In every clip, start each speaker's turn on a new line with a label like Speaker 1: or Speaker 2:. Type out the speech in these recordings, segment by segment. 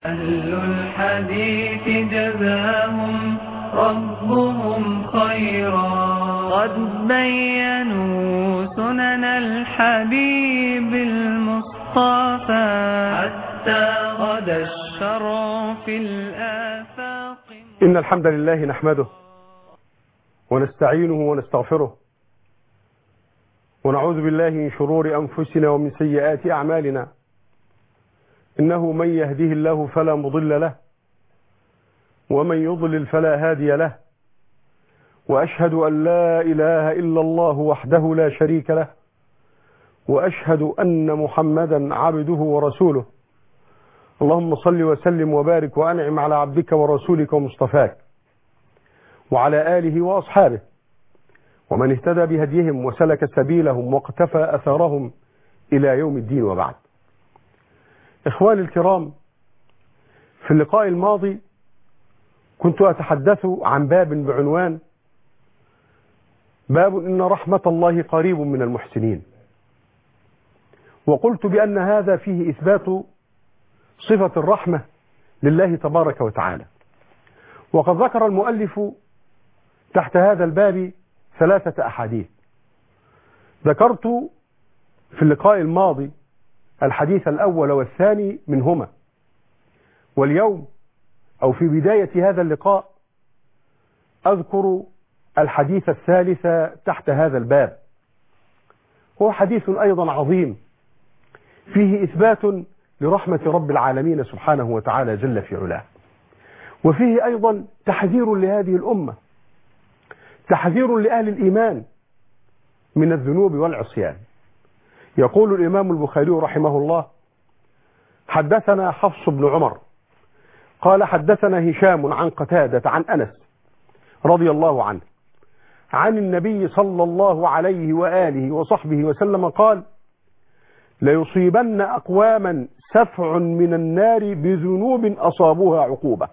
Speaker 1: أهل الحديث جزاهم ربهم خيرا، قد بينوا سنن الحبيب المصطفى، حتى غدا الشرع في الآفاق.
Speaker 2: إن الحمد لله نحمده ونستعينه ونستغفره ونعوذ بالله من شرور أنفسنا ومن سيئات أعمالنا. إنه من يهده الله فلا مضل له ومن يضلل فلا هادي له، وأشهد أن لا إله إلا الله وحده لا شريك له، وأشهد أن محمدا عبده ورسوله. اللهم صل وسلم وبارك وأنعم على عبدك ورسولك ومصطفاك وعلى آله وأصحابه ومن اهتدى بهديهم وسلك سبيلهم واقتفى أثرهم إلى يوم الدين، وبعد. إخواني الكرام، في اللقاء الماضي كنت أتحدث عن باب بعنوان باب إن رحمة الله قريب من المحسنين، وقلت بأن هذا فيه إثبات صفة الرحمة لله تبارك وتعالى. وقد ذكر المؤلف تحت هذا الباب 3 أحاديث. ذكرت في اللقاء الماضي الحديث الأول والثاني منهما، واليوم أو في بداية هذا اللقاء أذكر الحديث الثالث تحت هذا الباب. هو حديث أيضا عظيم فيه إثبات لرحمة رب العالمين سبحانه وتعالى جل في علاه، وفيه أيضا تحذير لهذه الأمة، تحذير لأهل الإيمان من الذنوب والعصيان. يقول الإمام البخاري رحمه الله: حدثنا حفص بن عمر قال حدثنا هشام عن قتادة عن أنس رضي الله عنه عن النبي صلى الله عليه وآله وصحبه وسلم قال: ليصيبن أقواما سفع من النار بذنوب أصابوها عقوبة،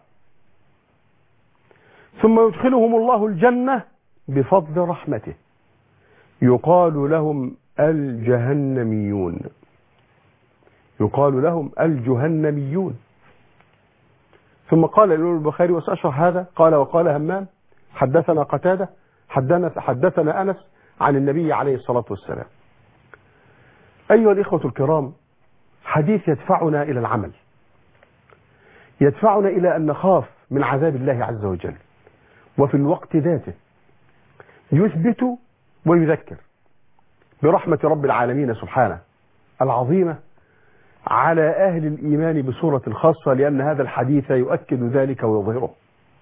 Speaker 2: ثم يدخلهم الله الجنة بفضل رحمته، يقال لهم الجهنميون. يقال لهم الجهنميون. ثم قال الإمام البخاري وسأشرح هذا، قال: وقال همام حدثنا قتادة حدثنا أنس عن النبي عليه الصلاة والسلام. أيها الإخوة الكرام، حديث يدفعنا إلى العمل، يدفعنا إلى أن نخاف من عذاب الله عز وجل، وفي الوقت ذاته يثبت ويذكر برحمة رب العالمين سبحانه العظيمة على أهل الإيمان بصورة خاصة، لأن هذا الحديث يؤكد ذلك ويظهره.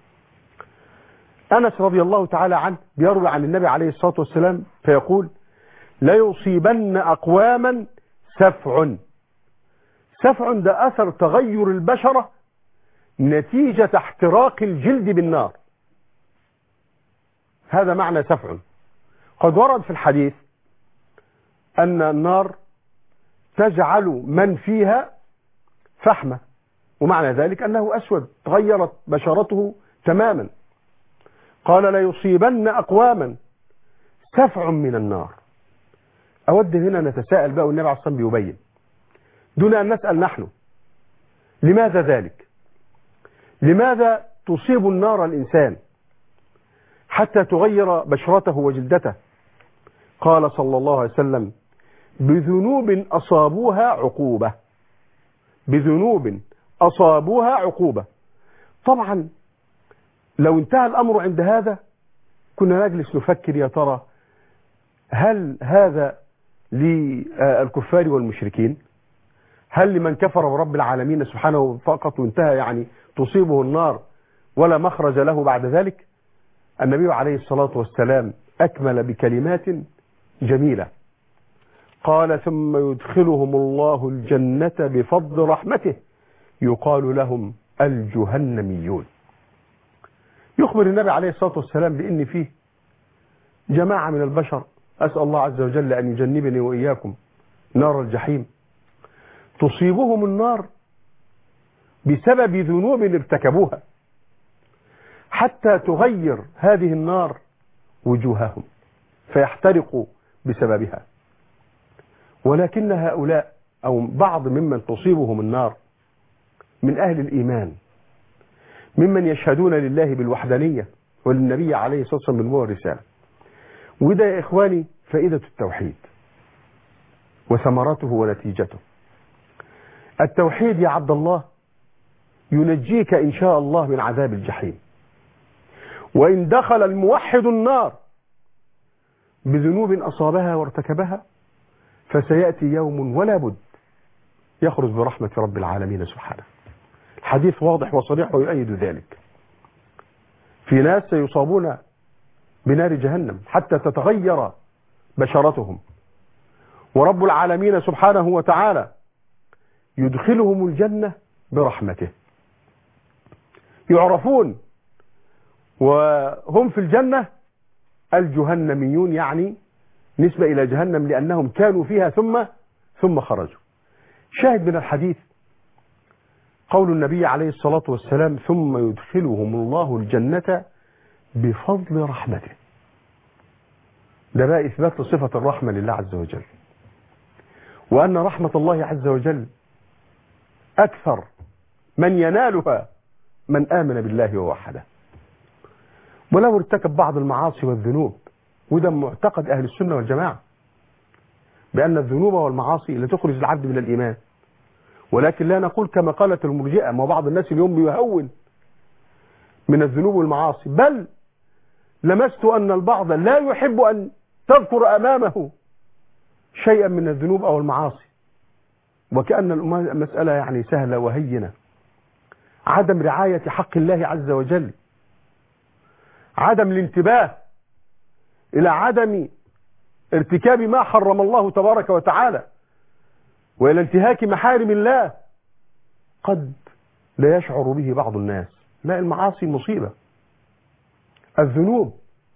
Speaker 2: أنس رضي الله تعالى عنه بيروي عن النبي عليه الصلاة والسلام فيقول: لا يصيبن أقواما سفع. سفع ده أثر تغير البشرة نتيجة احتراق الجلد بالنار، هذا معنى سفع. قد ورد في الحديث أن النار تجعل من فيها فحمة، ومعنى ذلك أنه أسود، تغيرت بشرته تماما. قال: لا يصيبن أقواما سفع من النار. أود هنا نتساءل بقى، والنبي عليه الصلاة والسلام بيبين دون أن نسأل نحن: لماذا ذلك؟ لماذا تصيب النار الإنسان حتى تغير بشرته وجلدته؟ قال صلى الله عليه وسلم: بذنوب أصابوها عقوبة. بذنوب أصابوها عقوبة. طبعا لو انتهى الأمر عند هذا كنا نجلس نفكر: يا ترى هل هذا للكفار والمشركين؟ هل لمن كفر برب العالمين سبحانه فقط وانتهى، يعني تصيبه النار ولا مخرج له بعد ذلك؟ النبي عليه الصلاة والسلام أكمل بكلمات جميلة، قال: ثم يدخلهم الله الجنة بفضل رحمته، يقال لهم الجهنميون. يخبر النبي عليه الصلاة والسلام بأن فيه جماعة من البشر، أسأل الله عز وجل أن يجنبني وإياكم نار الجحيم، تصيبهم النار بسبب ذنوب ارتكبوها، حتى تغير هذه النار وجوههم فيحترقوا بسببها. ولكن هؤلاء أو بعض ممن تصيبهم النار من أهل الإيمان ممن يشهدون لله بالوحدانية وللنبي عليه الصلاة والسلام بالنبوة والرسالة. وده يا إخواني فائدة التوحيد وثمرته ونتيجته. التوحيد يا عبد الله ينجيك إن شاء الله من عذاب الجحيم. وإن دخل الموحد النار بذنوب أصابها وارتكبها فسيأتي يوم ولا بد يخرج برحمة رب العالمين سبحانه. الحديث واضح وصريح ويؤيد ذلك. في ناس سيصابون بنار جهنم حتى تتغير بشرتهم، ورب العالمين سبحانه وتعالى يدخلهم الجنة برحمته. يعرفون وهم في الجنة الجهنميون، يعني نسبة إلى جهنم لأنهم كانوا فيها ثم خرجوا. شاهد من الحديث قول النبي عليه الصلاة والسلام: ثم يدخلهم الله الجنة بفضل رحمته. ده بقى إثبات لصفة الرحمة لله عز وجل، وأن رحمة الله عز وجل أكثر من ينالها من آمن بالله ووحده، ولو ارتكب بعض المعاصي والذنوب. وده معتقد أهل السنة والجماعة بأن الذنوب والمعاصي لا تخرج العبد من الإيمان، ولكن لا نقول كما قالت المرجئة. ما بعض الناس اليوم بيهون من الذنوب والمعاصي، بل لمست أن البعض لا يحب أن تذكر أمامه شيئا من الذنوب أو المعاصي، وكأن المسألة يعني سهلة وهينة. عدم رعاية حق الله عز وجل، عدم الانتباه إلى عدم ارتكاب ما حرم الله تبارك وتعالى، وإلى انتهاك محارم الله قد لا يشعر به بعض الناس. لا، المعاصي مصيبة. الذنوب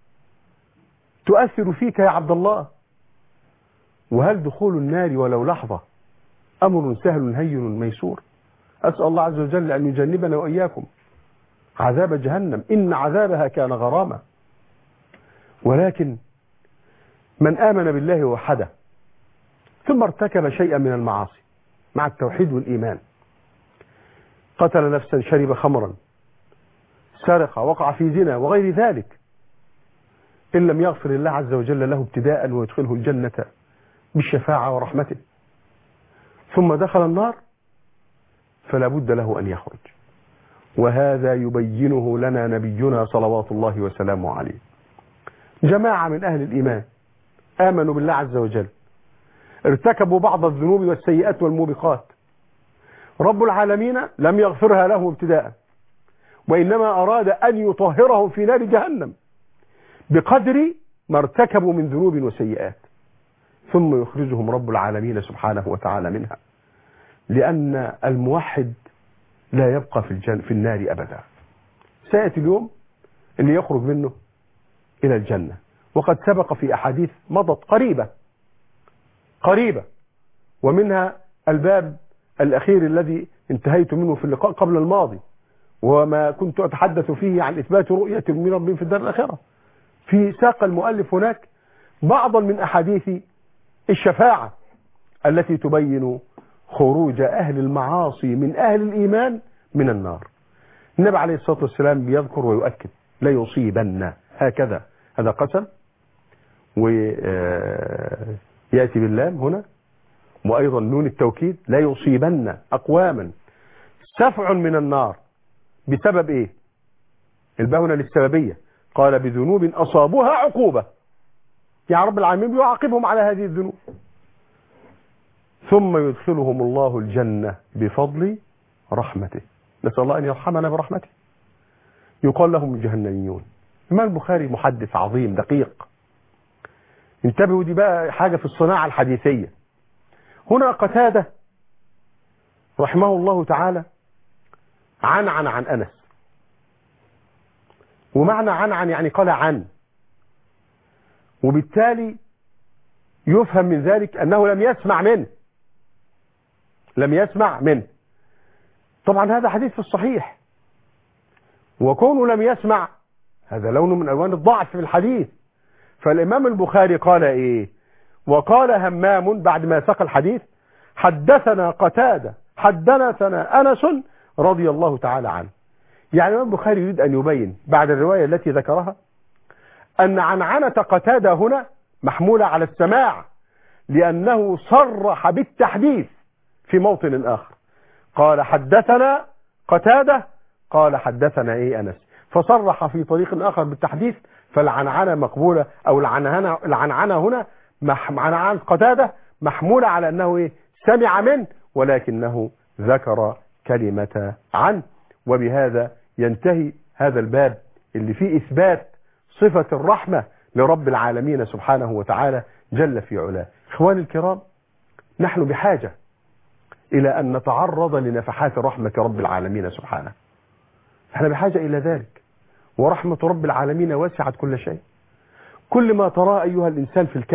Speaker 2: تؤثر فيك يا عبد الله. وهل دخول النار ولو لحظة أمر سهل هين ميسور؟ أسأل الله عز وجل أن يجنبنا وإياكم عذاب جهنم، إن عذابها كان غراما. ولكن من آمن بالله وحده ثم ارتكب شيئا من المعاصي مع التوحيد والإيمان، قتل نفسا، شرب خمرا، سرق، وقع في زنا وغير ذلك، إن لم يغفر الله عز وجل له ابتداء ويدخله الجنة بالشفاعة ورحمته، ثم دخل النار، فلا بد له أن يخرج. وهذا يبينه لنا نبينا صلوات الله وسلامه عليه. جماعة من أهل الإيمان آمنوا بالله عز وجل، ارتكبوا بعض الذنوب والسيئات والموبقات، رب العالمين لم يغفرها لهم ابتداء، وإنما أراد أن يطهرهم في نار جهنم بقدر ما ارتكبوا من ذنوب وسيئات، ثم يخرجهم رب العالمين سبحانه وتعالى منها، لأن الموحد لا يبقى في النار أبدا. سيأتي اليوم اللي يخرج منه إلى الجنة، وقد سبق في أحاديث مضت قريبة، ومنها الباب الأخير الذي انتهيت منه في اللقاء قبل الماضي، وما كنت أتحدث فيه عن إثبات رؤية من ربهم في الدار الآخرة. في ساق المؤلف هناك بعضا من أحاديث الشفاعة التي تبين خروج أهل المعاصي من أهل الإيمان من النار. النبي عليه الصلاة والسلام بيذكر ويؤكد: لا يصيبن، هكذا، هذا قسم، ويأتي باللام هنا، وأيضا نون التوكيد: لا يصيبن أقواما سفع من النار. بسبب إيه؟ الباء هنا للسببية، قال: بذنوب أصابوها عقوبة، يعني رب العالمين بيعاقبهم على هذه الذنوب، ثم يدخلهم الله الجنة بفضل رحمته. نسأل الله أن يرحمنا برحمته. يقال لهم الجهنميون. الإمام البخاري محدث عظيم دقيق، انتبهوا، دي بقى حاجة في الصناعة الحديثية. هنا قتادة رحمه الله تعالى عن أنس، ومعنى عن يعني قال عن، وبالتالي يفهم من ذلك أنه لم يسمع منه. طبعا هذا حديث في الصحيح، وكونه لم يسمع هذا لون من ألوان الضعف في الحديث. فالإمام البخاري قال إيه؟ وقال همام بعد ما ساق الحديث: حدثنا قتادة حدثنا أنس رضي الله تعالى عنه. يعني الإمام البخاري يريد أن يبين بعد الرواية التي ذكرها أن عنعنة قتادة هنا محمولة على السماع، لأنه صرح بالتحديث في موطن آخر، قال حدثنا قتادة، قال حدثنا أنس، فصرح في طريق آخر بالتحديث، فالعنعنة مقبولة، أو العنعنة هنا عنعنة قتادة محمولة على أنه سمع منه، ولكنه ذكر كلمة عنه. وبهذا ينتهي هذا الباب اللي فيه إثبات صفة الرحمة لرب العالمين سبحانه وتعالى جل في علاه. إخواني الكرام، نحن بحاجة إلى أن نتعرض لنفحات رحمة رب العالمين سبحانه. احنا بحاجة إلى ذلك، ورحمة رب العالمين وسعت كل شيء. كل ما تراه أيها الإنسان في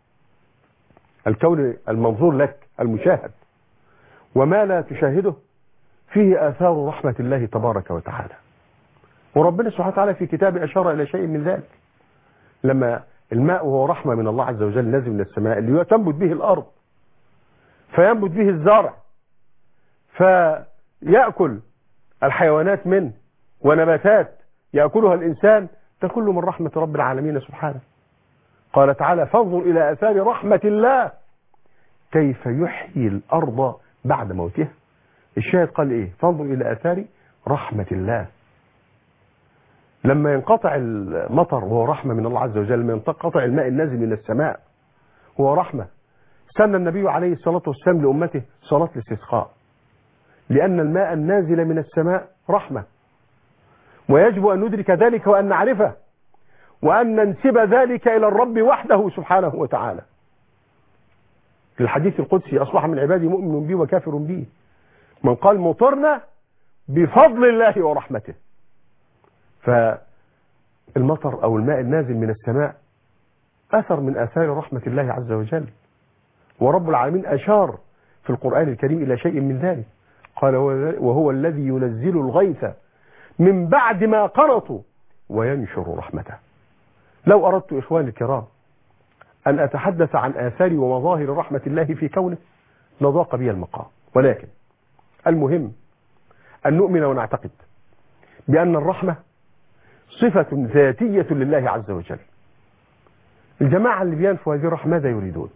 Speaker 2: الكون المنظور لك المشاهد، وما لا تشاهده، فيه آثار رحمة الله تبارك وتعالى. وربنا سبحانه وتعالى في كتابه أشار إلى شيء من ذلك، لما الماء هو رحمة من الله عز وجل نازل من السماء، اللي تنبت به الأرض، فينبت به الزرع، فيأكل الحيوانات منه، ونباتات يأكلها الإنسان، تكل من رحمة رب العالمين سبحانه. قال تعالى: فانظر إلى آثار رحمة الله كيف يحيي الأرض بعد موتها. الشاهد قال إيه؟ فانظر إلى آثار رحمة الله. لما ينقطع المطر وهو رحمة من الله عز وجل، لما ينقطع الماء النازل من السماء هو رحمة. سن النبي عليه الصلاة والسلام لأمته صلاة الاستسقاء، لأن الماء النازل من السماء رحمة، ويجب أن ندرك ذلك وأن نعرفه، وأن ننسب ذلك إلى الرب وحده سبحانه وتعالى. في الحديث القدسي: أصبح من عبادي مؤمن بي وكافر بي، من قال مطرنا بفضل الله ورحمته. فالمطر أو الماء النازل من السماء أثر من آثار رحمة الله عز وجل، ورب العالمين أشار في القرآن الكريم إلى شيء من ذلك، قال: وهو الذي ينزل الغيث من بعد ما قنطوا وينشر رحمته. لو أردت إخواني الكرام أن أتحدث عن آثار ومظاهر رحمة الله في كونه لضاق بي المقام، ولكن المهم أن نؤمن ونعتقد بأن الرحمة صفة ذاتية لله عز وجل. الجماعة اللي بينفوا هذه الرحمة ماذا يريدون؟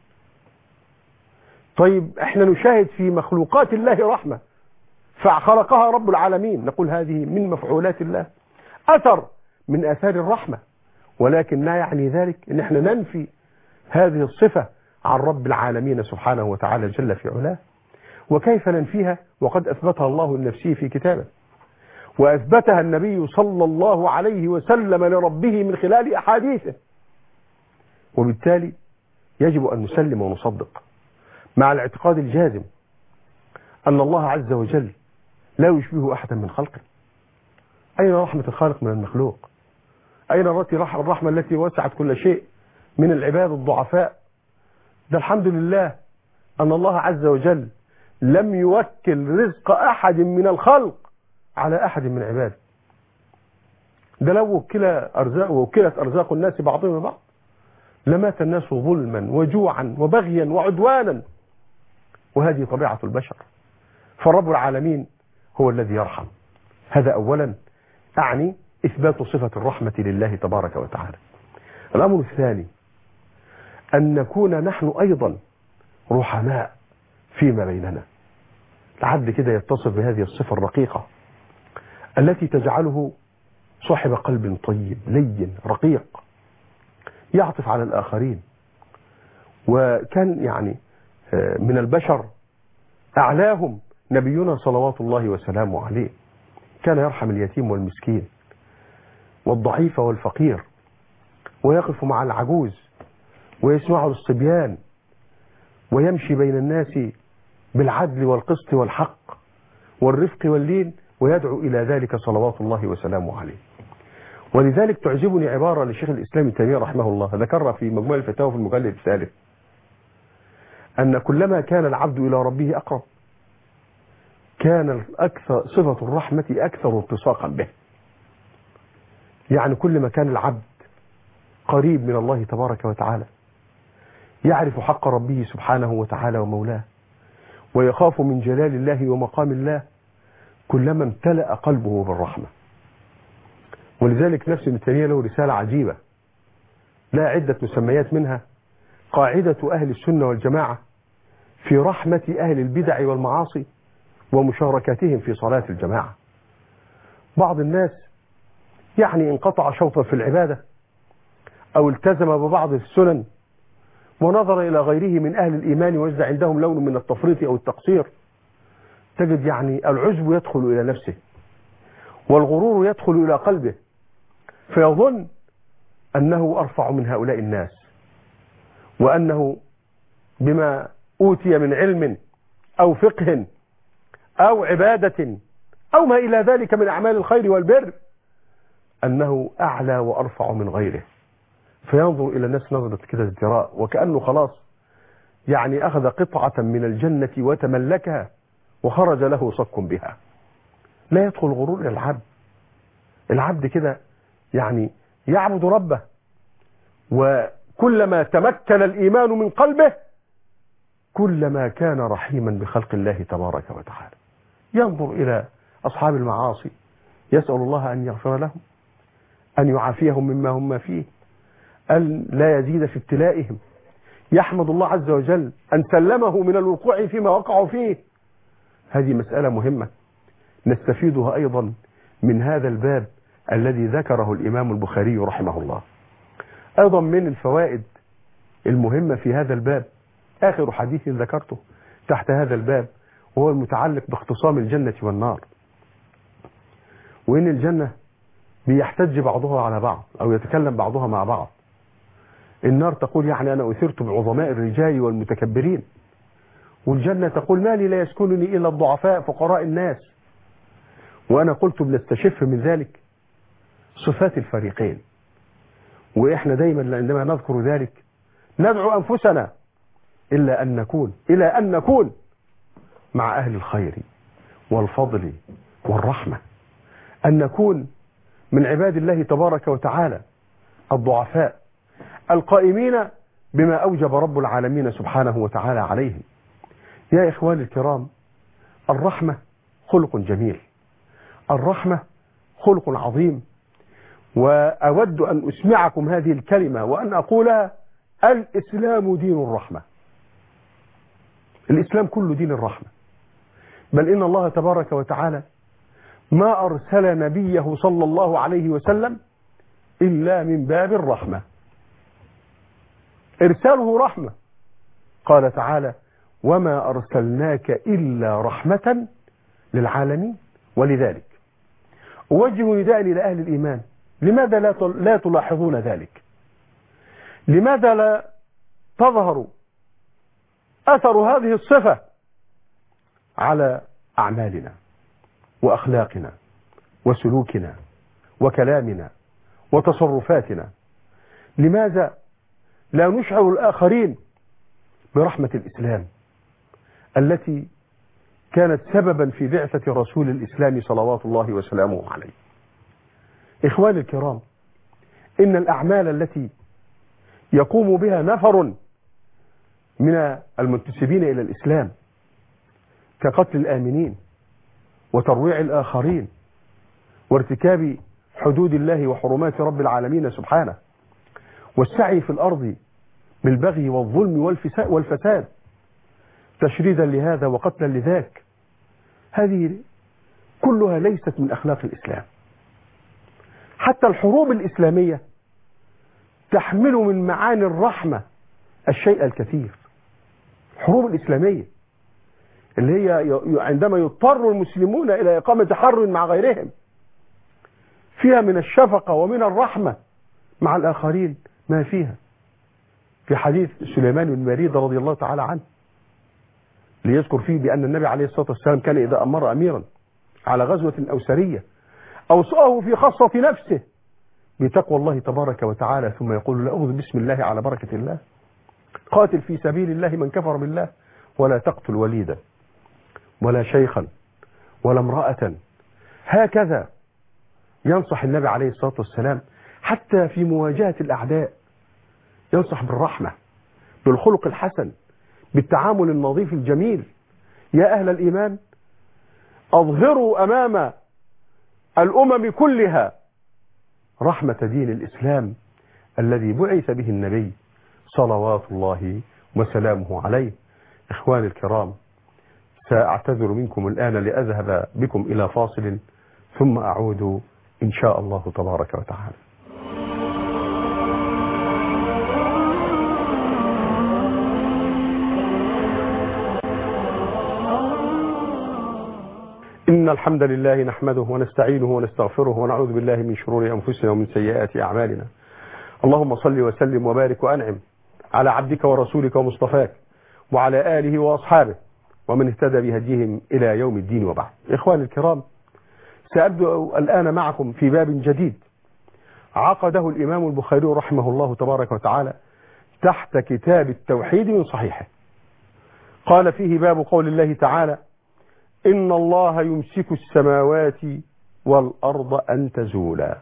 Speaker 2: طيب احنا نشاهد في مخلوقات الله رحمة فخلقها رب العالمين، نقول هذه من مفعولات الله، أثر من آثار الرحمة، ولكن لا يعني ذلك ان احنا ننفي هذه الصفة عن رب العالمين سبحانه وتعالى جل في علاه. وكيف ننفيها وقد أثبتها الله لنفسه في كتابه، وأثبتها النبي صلى الله عليه وسلم لربه من خلال أحاديثه. وبالتالي يجب أن نسلم ونصدق مع الاعتقاد الجازم أن الله عز وجل لا يشبه أحدا من خلقه. أين رحمة الخالق من المخلوق؟ أين الرحمة التي وسعت كل شيء من العباد الضعفاء؟ ده الحمد لله أن الله عز وجل لم يوكل رزق أحد من الخلق على أحد من عباده. ده لو وكلت أرزاق الناس بعضهم ببعض لمات الناس ظلما وجوعا وبغيا وعدوانا، وهذه طبيعة البشر. فالرب العالمين هو الذي يرحم. هذا أولا أعني إثبات صفة الرحمة لله تبارك وتعالى. الأمر الثاني أن نكون نحن أيضا رحماء فيما بيننا. العبد كده يتصف بهذه الصفة الرقيقة التي تجعله صاحب قلب طيب لين رقيق يعطف على الآخرين. وكان يعني من البشر أعلاهم نبينا صلوات الله وسلامه عليه، كان يرحم اليتيم والمسكين والضعيف والفقير، ويقف مع العجوز ويسمع للصبيان، ويمشي بين الناس بالعدل والقسط والحق والرفق واللين، ويدعو إلى ذلك صلوات الله وسلامه عليه. ولذلك تعجبني عبارة لشيخ الإسلام ابن تيمية رحمه الله ذكرها في مجموع الفتاوى في المجلد الثالث، أن كلما كان العبد إلى ربه أقرب كان صفة الرحمة أكثر التصاقا به. يعني كل ما كان العبد قريب من الله تبارك وتعالى يعرف حق ربه سبحانه وتعالى ومولاه، ويخاف من جلال الله ومقام الله، كلما امتلأ قلبه بالرحمة. ولذلك نفس ابن تيمية له رسالة عجيبة لا عدة مسميات، منها قاعدة أهل السنة والجماعة في رحمة أهل البدع والمعاصي ومشاركتهم في صلاة الجماعة. بعض الناس يعني انقطع شوطا في العبادة أو التزم ببعض السنن ونظر إلى غيره من أهل الإيمان وجد عندهم لون من التفريط أو التقصير، تجد يعني العجب يدخل إلى نفسه والغرور يدخل إلى قلبه، فيظن أنه أرفع من هؤلاء الناس، وأنه بما أوتي من علم أو فقه أو عبادة أو ما إلى ذلك من أعمال الخير والبر أنه أعلى وأرفع من غيره، فينظر إلى الناس نظرة كده ازدراء، وكأنه خلاص يعني أخذ قطعة من الجنة وتملكها وخرج له صك بها. لا يدخل غرور إلى العبد. العبد كده يعني يعبد ربه، وكلما تمكن الإيمان من قلبه كلما كان رحيما بخلق الله تبارك وتعالى. ينظر إلى أصحاب المعاصي يسأل الله أن يغفر لهم، أن يعافيهم مما هم فيه، أن لا يزيد في ابتلائهم، يحمد الله عز وجل أن سلمه من الوقوع فيما وقعوا فيه. هذه مسألة مهمة نستفيدها أيضا من هذا الباب الذي ذكره الإمام البخاري رحمه الله. أيضا من الفوائد المهمة في هذا الباب آخر حديث ذكرته تحت هذا الباب، وهو المتعلق باختصام الجنة والنار، وإن الجنة بيحتج بعضها على بعض أو يتكلم بعضها مع بعض. النار تقول يعني أنا أثرت بعظماء الرجال والمتكبرين، والجنة تقول ما لي لا يسكنني إلا الضعفاء فقراء الناس. وأنا قلت بنستشف من ذلك صفات الفريقين، وإحنا دايما عندما نذكر ذلك ندعو أنفسنا إلى أن نكون مع أهل الخير والفضل والرحمة، أن نكون من عباد الله تبارك وتعالى الضعفاء القائمين بما أوجب رب العالمين سبحانه وتعالى عليهم. يا إخواني الكرام، الرحمة خلق جميل، الرحمة خلق عظيم، وأود أن أسمعكم هذه الكلمة وأن أقولها: الإسلام دين الرحمة. الإسلام كله دين الرحمة، بل إن الله تبارك وتعالى ما أرسل نبيه صلى الله عليه وسلم إلا من باب الرحمة، إرساله رحمة. قال تعالى: وما أرسلناك إلا رحمة للعالمين. ولذلك أوجه نداء إلى أهل الإيمان: لماذا لا تلاحظون ذلك؟ لماذا لا تظهر أثر هذه الصفة على أعمالنا وأخلاقنا وسلوكنا وكلامنا وتصرفاتنا؟ لماذا لا نشعر الآخرين برحمة الإسلام التي كانت سببا في بعثة رسول الإسلام صلوات الله وسلامه عليه؟ إخواني الكرام، إن الأعمال التي يقوم بها نفر من المنتسبين إلى الإسلام كقتل الآمنين وترويع الآخرين وارتكاب حدود الله وحرمات رب العالمين سبحانه والسعي في الأرض بالبغي والظلم والفساد تشريدا لهذا وقتلا لذاك، هذه كلها ليست من أخلاق الإسلام. حتى الحروب الإسلامية تحمل من معاني الرحمة الشيء الكثير. الحروب الإسلامية اللي هي عندما يضطر المسلمون إلى إقامة حرب مع غيرهم فيها من الشفقة ومن الرحمة مع الآخرين ما فيها. في حديث سليمان بن بريدة رضي الله تعالى عنه ليذكر فيه بأن النبي عليه الصلاة والسلام كان إذا أمر أميرا على غزوة أو سرية أوصاه في خاصة نفسه بتقوى الله تبارك وتعالى، ثم يقول: لا أخذ بسم الله على بركة الله، قاتل في سبيل الله من كفر بالله، ولا تقتل وليدا ولا شيخا ولا امرأة. هكذا ينصح النبي عليه الصلاة والسلام حتى في مواجهة الأعداء، ينصح بالرحمة، بالخلق الحسن، بالتعامل النظيف الجميل. يا أهل الإيمان، أظهروا أمام الأمم كلها رحمة دين الإسلام الذي بعث به النبي صلوات الله وسلامه عليه. إخواني الكرام، سأعتذر منكم الآن لأذهب بكم إلى فاصل ثم أعود إن شاء الله تبارك وتعالى. إن الحمد لله نحمده ونستعينه ونستغفره ونعوذ بالله من شرور أنفسنا ومن سيئات أعمالنا. اللهم صل وسلم وبارك وأنعم على عبدك ورسولك ومصطفاك وعلى آله وأصحابه ومن اهتدى بهديهم إلى يوم الدين، وبعد. إخواني الكرام، سأبدأ الآن معكم في باب جديد عقده الإمام البخاري رحمه الله تبارك وتعالى تحت كتاب التوحيد من صحيحه. قال فيه: باب قول الله تعالى: إن الله يمسك السماوات والأرض أن تزولا.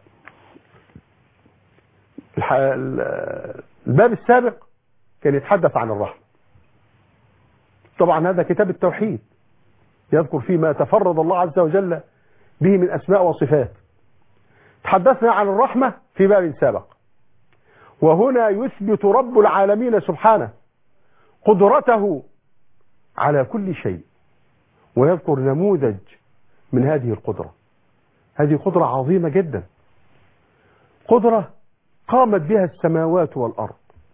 Speaker 2: الباب السابق كان يتحدث عن الرحمة. طبعا هذا كتاب التوحيد يذكر فيه ما تفرد الله عز وجل به من أسماء وصفات. تحدثنا عن الرحمة في باب سابق، وهنا يثبت رب العالمين سبحانه قدرته على كل شيء، ويذكر نموذج من هذه القدرة. هذه قدرة عظيمة جدا، قدرة قامت بها السماوات والأرض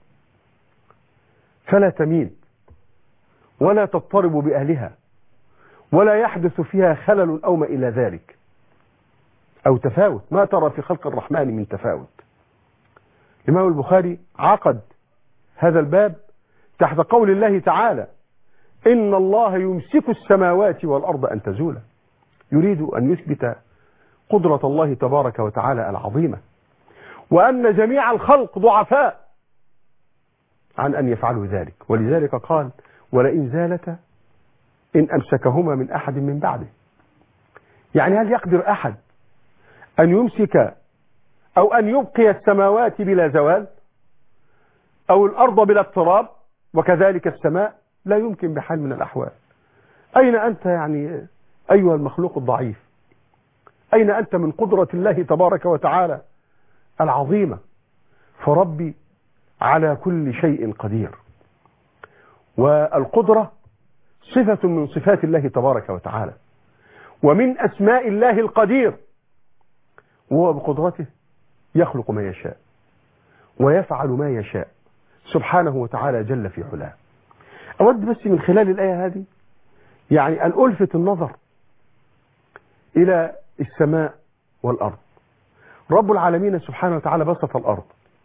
Speaker 2: فلا تميل ولا تضطرب بأهلها ولا يحدث فيها خلل أو ما إلى ذلك أو تفاوت. ما ترى في خلق الرحمن من تفاوت. الإمام البخاري عقد هذا الباب تحت قول الله تعالى: إن الله يمسك السماوات والأرض أن تزولا. يريد أن يثبت قدرة الله تبارك وتعالى العظيمة، وأن جميع الخلق ضعفاء عن أن يفعلوا ذلك. ولذلك قال: ولئن زالتا إن أمسكهما من أحد من بعده. يعني هل يقدر أحد أن يمسك أو أن يبقي السماوات بلا زوال، أو الأرض بلا اضطراب، وكذلك السماء؟ لا يمكن بحال من الأحوال. أين أنت يعني أيها المخلوق الضعيف؟ أين أنت من قدرة الله تبارك وتعالى العظيمة؟ فربي على كل شيء قدير، والقدرة صفة من صفات الله تبارك وتعالى، ومن أسماء الله القدير، وهو بقدرته يخلق ما يشاء ويفعل ما يشاء سبحانه وتعالى جل في علاه. أود بس من خلال الآية هذه يعني أن ألفت النظر إلى السماء والأرض. رب العالمين سبحانه وتعالى بسط الأرض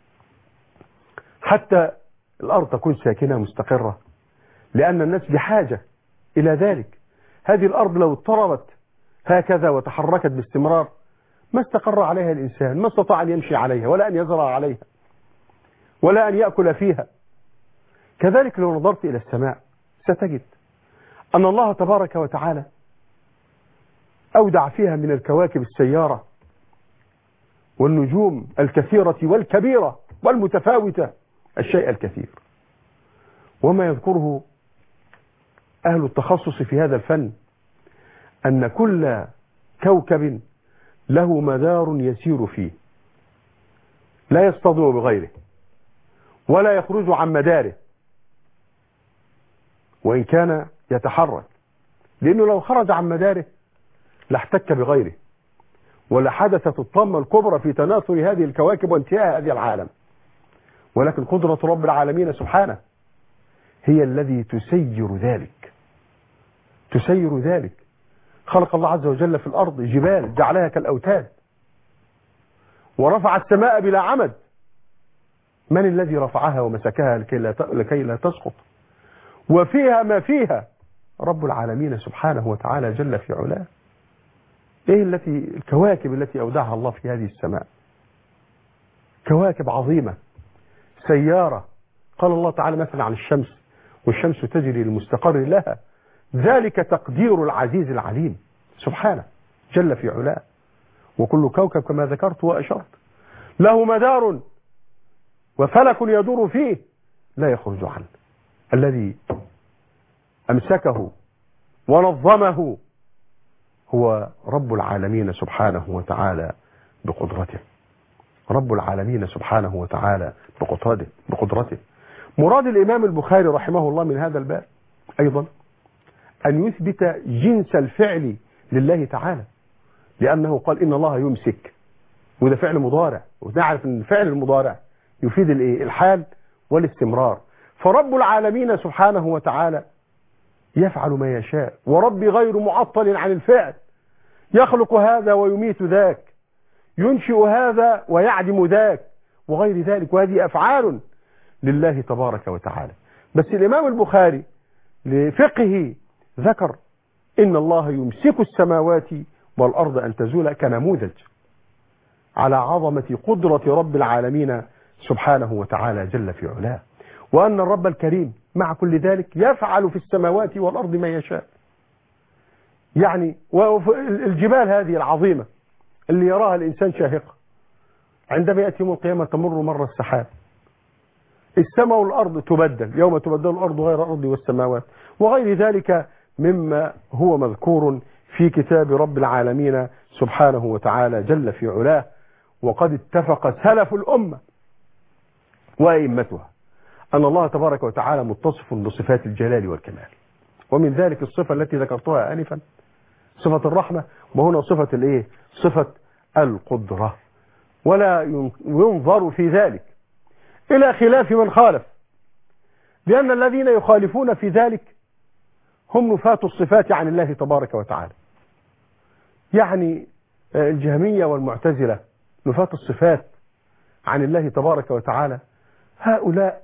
Speaker 2: حتى الأرض تكون ساكنة مستقرة، لأن الناس بحاجة إلى ذلك. هذه الأرض لو اضطربت هكذا وتحركت باستمرار ما استقر عليها الإنسان، ما استطاع أن يمشي عليها ولا أن يزرع عليها ولا أن يأكل فيها. كذلك لو نظرت إلى السماء ستجد أن الله تبارك وتعالى أودع فيها من الكواكب السيارة والنجوم الكثيرة والكبيرة والمتفاوتة الشيء الكثير. وما يذكره أهل التخصص في هذا الفن أن كل كوكب له مدار يسير فيه، لا يصطدم بغيره ولا يخرج عن مداره، وإن كان يتحرك، لأنه لو خرج عن مداره لاحتك بغيره ولحدثت الطامة الكبرى في تناثر هذه الكواكب وانتهاء هذه العالم. ولكن قدرة رب العالمين سبحانه هي الذي تسير ذلك، تسير ذلك. خلق الله عز وجل في الأرض جبال جعلها كالأوتاد، ورفع السماء بلا عمد. من الذي رفعها ومسكها لكي لا تسقط؟ وفيها ما فيها رب العالمين سبحانه وتعالى جل في علاه. ايه الكواكب التي أودعها الله في هذه السماء؟ كواكب عظيمة سيارة. قال الله تعالى مثلا عن الشمس: والشمس تجري لمستقر لها ذلك تقدير العزيز العليم سبحانه جل في علاه. وكل كوكب كما ذكرت وأشرت له مدار وفلك يدور فيه لا يخرج عنه. الذي أمسكه ونظمه هو رب العالمين سبحانه وتعالى بقدرته، رب العالمين سبحانه وتعالى بقدرته. مراد الإمام البخاري رحمه الله من هذا الباب أيضا أن يثبت جنس الفعل لله تعالى، لأنه قال إن الله يمسك، وده فعل مضارع، ونعرف أن الفعل المضارع يفيد الحال والاستمرار. فرب العالمين سبحانه وتعالى يفعل ما يشاء، وربي غير معطل عن الفعل، يخلق هذا ويميت ذاك، ينشئ هذا ويعدم ذاك وغير ذلك، وهذه أفعال لله تبارك وتعالى. بس الإمام البخاري لفقه ذكر إن الله يمسك السماوات والأرض أن تزولا كنموذج على عظمة قدرة رب العالمين سبحانه وتعالى جل في علاه، وأن الرب الكريم مع كل ذلك يفعل في السماوات والأرض ما يشاء. يعني الجبال هذه العظيمة اللي يراها الإنسان شاهقة، عندما يأتي يوم القيامة تمر مر السحاب، السماء والأرض تبدل، يوم تبدل الأرض غير الأرض والسماوات، وغير ذلك مما هو مذكور في كتاب رب العالمين سبحانه وتعالى جل في علاه. وقد اتفق سلف الأمة وأئمتها أن الله تبارك وتعالى متصف بصفات الجلال والكمال، ومن ذلك الصفة التي ذكرتها آنفا صفة الرحمة، وهنا صفة صفة القدرة. ولا ينظر في ذلك إلى خلاف من خالف، لأن الذين يخالفون في ذلك هم نفاة الصفات عن الله تبارك وتعالى. يعني الجهمية والمعتزلة نفاة الصفات عن الله تبارك وتعالى، هؤلاء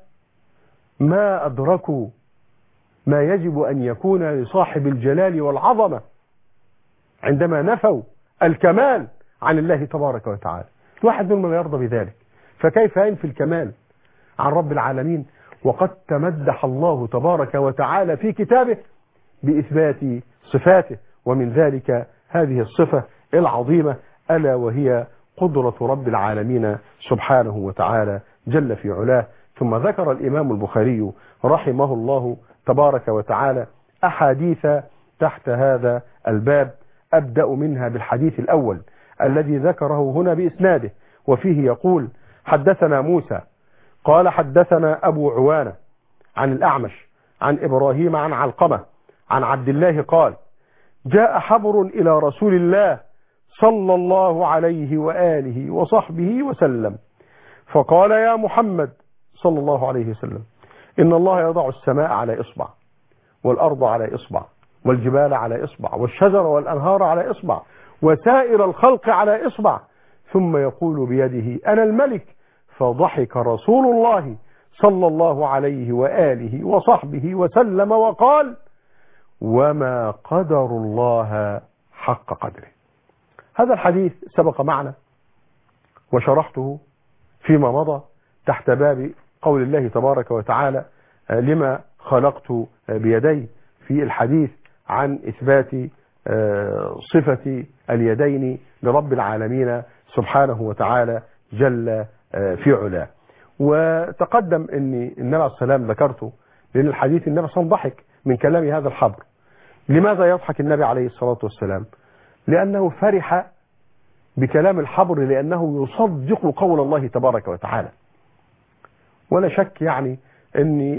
Speaker 2: ما أدركوا ما يجب أن يكون لصاحب الجلال والعظمة عندما نفوا الكمال عن الله تبارك وتعالى. الواحد منهم لا يرضى بذلك، فكيف ينفي الكمال عن رب العالمين وقد تمدح الله تبارك وتعالى في كتابه بإثبات صفاته، ومن ذلك هذه الصفة العظيمة ألا وهي قدرة رب العالمين سبحانه وتعالى جل في علاه. ثم ذكر الإمام البخاري رحمه الله تبارك وتعالى أحاديث تحت هذا الباب، أبدأ منها بالحديث الأول الذي ذكره هنا بإسناده، وفيه يقول: حدثنا موسى قال حدثنا أبو عوانة عن الأعمش عن إبراهيم عن علقمة عن عبد الله قال: جاء حبر إلى رسول الله صلى الله عليه وآله وصحبه وسلم فقال: يا محمد صلى الله عليه وسلم، إن الله يضع السماء على إصبع، والأرض على إصبع، والجبال على إصبع، والشجر والأنهار على إصبع، وسائر الخلق على إصبع، ثم يقول بيده: أنا الملك. فضحك رسول الله صلى الله عليه وآله وصحبه وسلم وقال: وما قدر الله حق قدره. هذا الحديث سبق معنا وشرحته فيما مضى تحت باب قول الله تبارك وتعالى: لما خلقت بيدي، في الحديث عن إثبات صفة اليدين لرب العالمين سبحانه وتعالى جل في علاه. وتقدم أن النبي عليه السلام ذكرته لأن الحديث النبي صلى الله عليه وسلم ضحك من كلام هذا الحبر. لماذا يضحك النبي عليه الصلاة والسلام؟ لأنه فرح بكلام الحبر، لأنه يصدق قول الله تبارك وتعالى. ولا شك يعني أن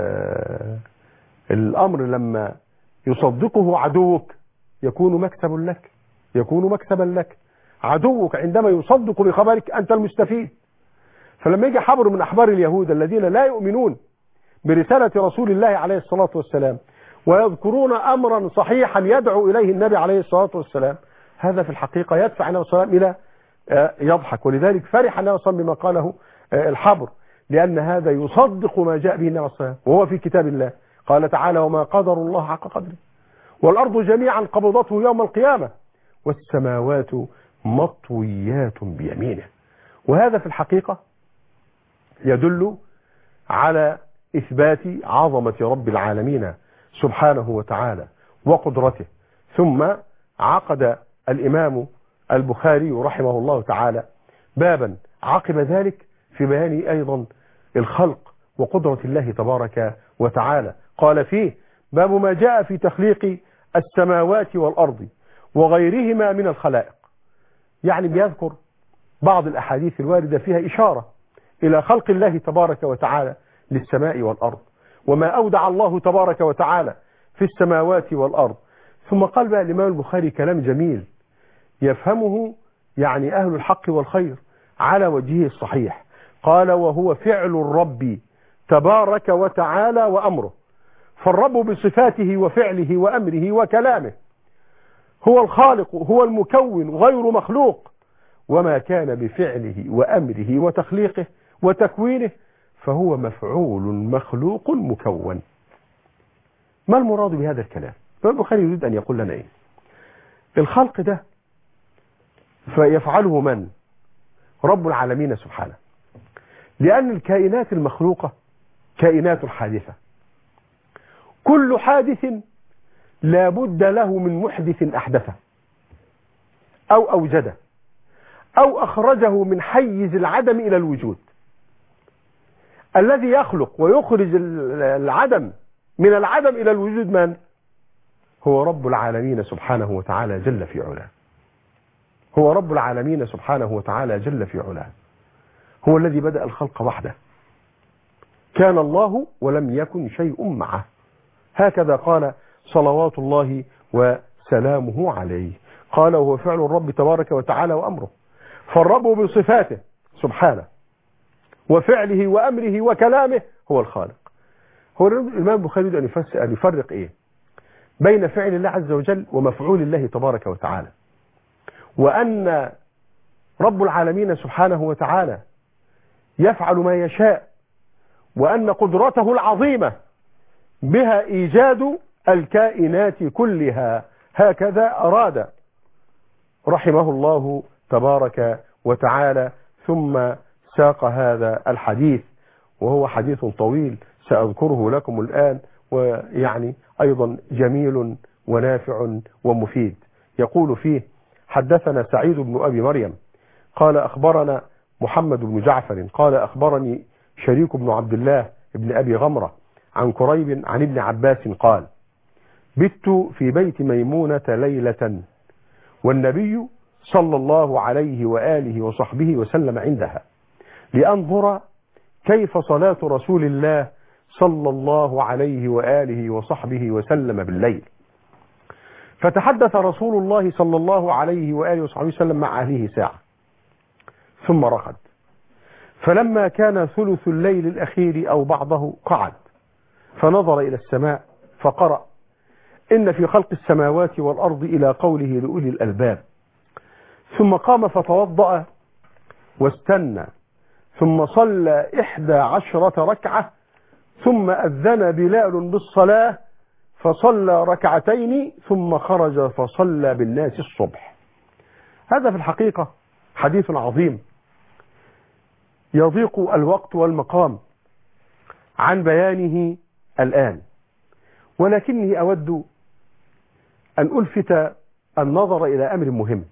Speaker 2: الأمر لما يصدقه عدوك يكون مكسب لك، يكون مكسبا لك. عدوك عندما يصدق بخبرك أنت المستفيد. فلما يجي حبر من أحبار اليهود الذين لا يؤمنون برسالة رسول الله عليه الصلاة والسلام ويذكرون أمرا صحيحا يدعو إليه النبي عليه الصلاة والسلام، هذا في الحقيقة يدفع النبي صلى الله عليه وسلم إلى يضحك. ولذلك فرح النبي صلى الله عليه وسلم بما قاله الحبر، لأن هذا يصدق ما جاء به النبي صلى الله عليه وسلم وهو في كتاب الله. قال تعالى: وما قدر الله حق قدره، والأرض جميعا قبضته يوم القيامة، والسماوات مطويات بيمينه. وهذا في الحقيقة يدل على إثبات عظمة رب العالمين سبحانه وتعالى وقدرته. ثم عقد الإمام البخاري رحمه الله تعالى بابا عقب ذلك في بيان أيضا الخلق وقدرة الله تبارك وتعالى. قال فيه: باب ما جاء في تخليق السماوات والأرض وغيرهما من الخلائق. يعني بيذكر بعض الأحاديث الواردة فيها إشارة إلى خلق الله تبارك وتعالى للسماء والأرض، وما أودع الله تبارك وتعالى في السماوات والأرض. ثم قال بقى الإمام البخاري كلام جميل يفهمه يعني أهل الحق والخير على وجهه الصحيح. قال: وهو فعل الرب تبارك وتعالى وأمره. فالرب بصفاته وفعله وأمره وكلامه هو الخالق، هو المكون غير مخلوق، وما كان بفعله وأمره وتخليقه وتكوينه فهو مفعول مخلوق مكون. ما المراد بهذا الكلام؟ فالبخاري يريد أن يقول لنا إيه؟ الخلق ده فيفعله من؟ رب العالمين سبحانه، لأن الكائنات المخلوقة كائنات حادثة. كل حادث لا بد له من محدث أحدثه أو أوجده أو أخرجه من حيز العدم إلى الوجود. الذي يخلق ويخرج العدم من العدم إلى الوجود من؟ هو رب العالمين سبحانه وتعالى جل في علاه. هو رب العالمين سبحانه وتعالى جل في علاه، هو الذي بدأ الخلق وحده. كان الله ولم يكن شيء معه، هكذا قال صلوات الله وسلامه عليه. قال: وهو فعل الرب تبارك وتعالى وأمره. فالرب بصفاته سبحانه وفعله وأمره وكلامه هو الخالق. هو الإمام البخاري يريد أن يفرق إيه؟ بين فعل الله عز وجل ومفعول الله تبارك وتعالى، وأن رب العالمين سبحانه وتعالى يفعل ما يشاء، وأن قدرته العظيمة بها إيجاد الكائنات كلها، هكذا أراد رحمه الله تبارك وتعالى. ثم ساق هذا الحديث وهو حديث طويل سأذكره لكم الآن، ويعني أيضا جميل ونافع ومفيد. يقول فيه: حدثنا سعيد بن أبي مريم قال أخبرنا محمد بن جعفر قال أخبرني شريك بن عبد الله بن أبي غمرة عن كريب عن ابن عباس قال: بت في بيت ميمونة ليلة والنبي صلى الله عليه وآله وصحبه وسلم عندها لأنظر كيف صلاة رسول الله صلى الله عليه وآله وصحبه وسلم بالليل. فتحدث رسول الله صلى الله عليه وآله وصحبه وسلم مع أهله ساعة ثم رقد. فلما كان ثلث الليل الأخير أو بعضه قعد فنظر إلى السماء فقرأ: إن في خلق السماوات والأرض إلى قوله لأولي الألباب. ثم قام فتوضأ واستنى، ثم صلى 11 ركعة، ثم أذن بلال بالصلاة فصلى ركعتين، ثم خرج فصلى بالناس الصبح. هذا في الحقيقة حديث عظيم يضيق الوقت والمقام عن بيانه الآن، ولكني أود أن ألفت النظر إلى أمر مهم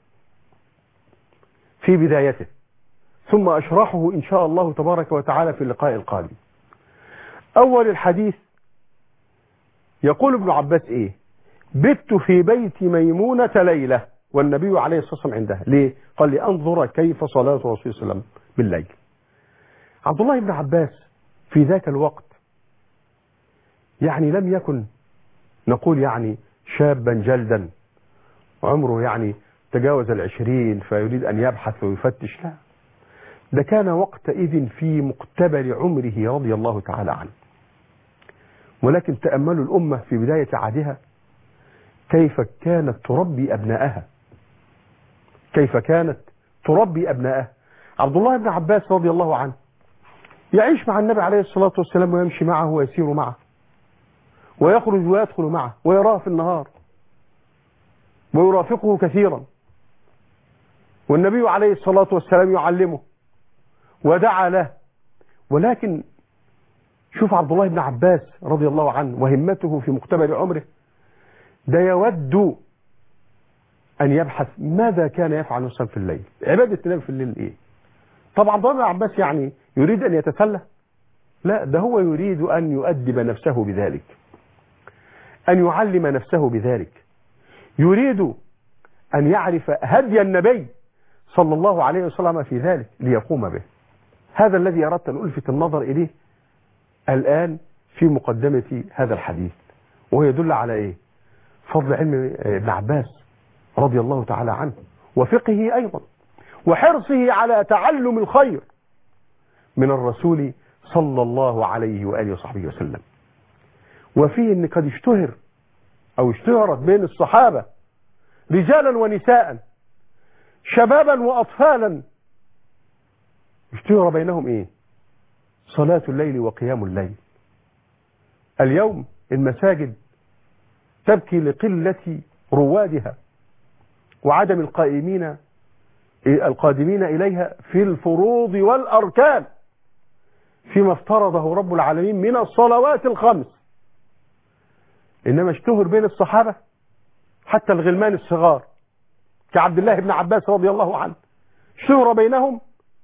Speaker 2: في بدايته، ثم أشرحه إن شاء الله تبارك وتعالى في اللقاء القادم. أول الحديث يقول ابن عباس إيه؟ بت في بيت ميمونة ليلة والنبي عليه الصلاة والسلام عندها. ليه؟ قال: لأنظر كيف صلاة رسول الله صلى الله عليه وسلم بالليل. عبد الله بن عباس في ذاك الوقت يعني لم يكن نقول يعني شابا جلدا عمره يعني تجاوز 20 فيريد أن يبحث ويفتش، لا، ده كان وقتئذ في مقتبل عمره رضي الله تعالى عنه. ولكن تأملوا الأمة في بداية عهدها كيف كانت تربي أبنائها، كيف كانت تربي أبنائها. عبد الله بن عباس رضي الله عنه يعيش مع النبي عليه الصلاة والسلام ويمشي معه ويسير معه ويخرج ويدخل معه ويراه في النهار ويرافقه كثيرا، والنبي عليه الصلاة والسلام يعلمه ودعا له. ولكن شوف عبد الله بن عباس رضي الله عنه وهمته في مقتبل عمره، ده يود أن يبحث ماذا كان يفعل النبي في الليل، عبادة النبي في الليل إيه. طبعا عبد الله بن عباس يعني يريد أن يتسلى؟ لا، ده هو يريد أن يؤدب نفسه بذلك، أن يعلم نفسه بذلك، يريد أن يعرف هدي النبي صلى الله عليه وسلم في ذلك ليقوم به. هذا الذي أردت أن ألفت النظر إليه الآن في مقدمة هذا الحديث، وهو يدل على إيه؟ فضل علم ابن عباس رضي الله تعالى عنه، وفقهه أيضا، وحرصه على تعلم الخير من الرسول صلى الله عليه وآله وصحبه وسلم. وفيه أن قد اشتهر أو اشتهرت بين الصحابة رجالا ونساء شبابا وأطفالا اشتهر بينهم إيه؟ صلاة الليل وقيام الليل. اليوم المساجد تبكي لقلة روادها وعدم القادمين إليها في الفروض والأركان فيما افترضه رب العالمين من الصلوات الخمس. إنما اشتهر بين الصحابة حتى الغلمان الصغار كعبد الله بن عباس رضي الله عنه اشتهر بينهم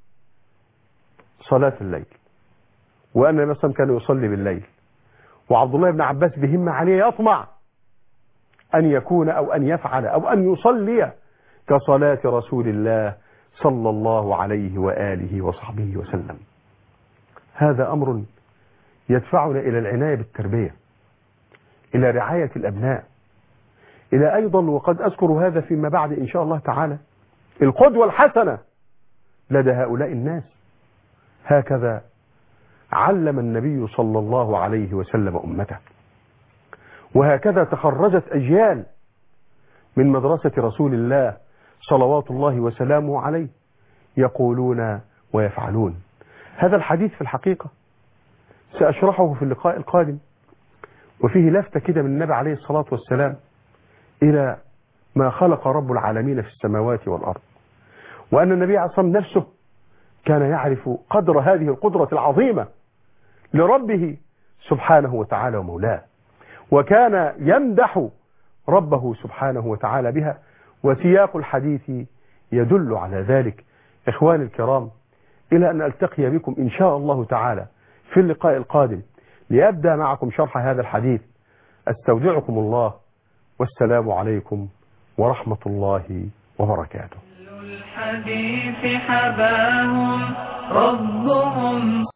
Speaker 2: صلاة الليل، وأن النبي صلى الله عليه وسلم كان يصلي بالليل، وعبد الله بن عباس بهم عليه يطمع أن يكون أو أن يفعل أو أن يصلي كصلاة رسول الله صلى الله عليه وآله وصحبه وسلم. هذا أمر يدفعنا إلى العناية بالتربية، إلى رعاية الأبناء، إلى أيضا، وقد أذكر هذا فيما بعد إن شاء الله تعالى، القدوة الحسنة لدى هؤلاء الناس. هكذا علم النبي صلى الله عليه وسلم أمته، وهكذا تخرجت أجيال من مدرسة رسول الله صلوات الله وسلامه عليه يقولون ويفعلون. هذا الحديث في الحقيقة سأشرحه في اللقاء القادم، وفيه لفتة كده من النبي عليه الصلاة والسلام إلى ما خلق رب العالمين في السماوات والأرض، وأن النبي عليه الصلاة والسلام نفسه كان يعرف قدر هذه القدرة العظيمة لربه سبحانه وتعالى ومولاه، وكان يمدح ربه سبحانه وتعالى بها، وسياق الحديث يدل على ذلك. إخواني الكرام، إلى أن ألتقي بكم إن شاء الله تعالى في اللقاء القادم لأبدأ معكم شرح هذا الحديث، أستودعكم الله، والسلام عليكم ورحمة الله وبركاته.
Speaker 1: الحديث حباهم ربهم